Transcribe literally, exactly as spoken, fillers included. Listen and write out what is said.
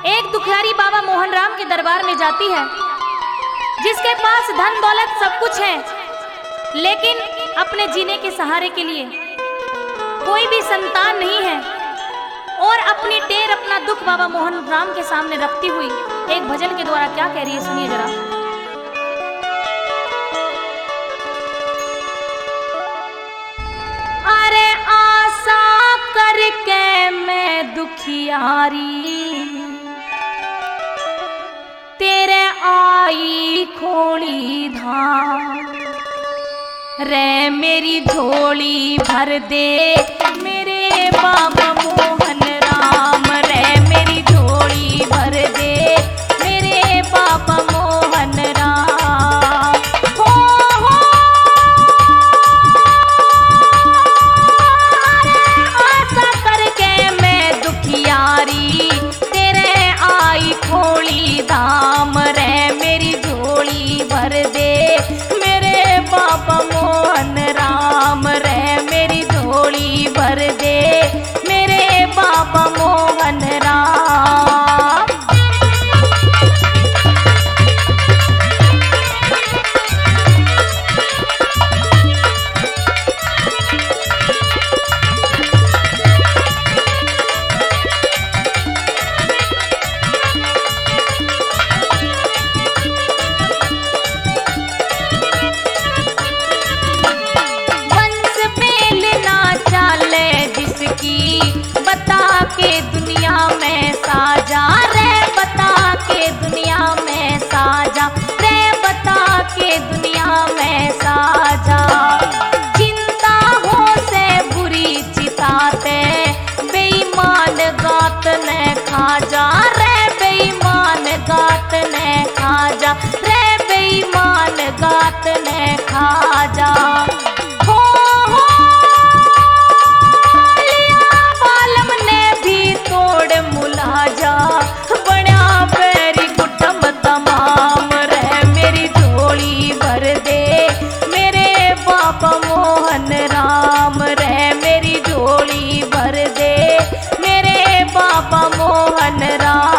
एक दुखियारी बाबा मोहन राम के दरबार में जाती है, जिसके पास धन दौलत सब कुछ है, लेकिन अपने जीने के सहारे के लिए कोई भी संतान नहीं है। और अपनी टेर, अपना दुख बाबा मोहन राम के सामने रखती हुई एक भजन के द्वारा क्या कह रही है, सुनिए जरा। अरे आशा करके मैं दुखियारी तेरे आई खोली धाम, रे मेरी झोली भर दे मेरे बाबा मोहन राम, रे मेरी झोली भर दे मेरे बाबा मोहन राम। हो हो आशा करके मैं दुखियारी तेरे आई खोली धाम, रे मेरी झोली भर दे मेरे बाबा मोहन राम, रे मेरी झोली भर दे मेरे बाबा मोहन राम। बता के दुनिया में साजा रे, बता के दुनिया में साजा रे, बता के दुनिया में साजा। चिंता हो से बुरी चिताते बेईमान गात ने खा जा रे, बेईमान गात ने खा जा रे, बेईमान गात ने खा जा। मोहन राम, रे मेरी झोली भर दे मेरे बाबा मोहन राम।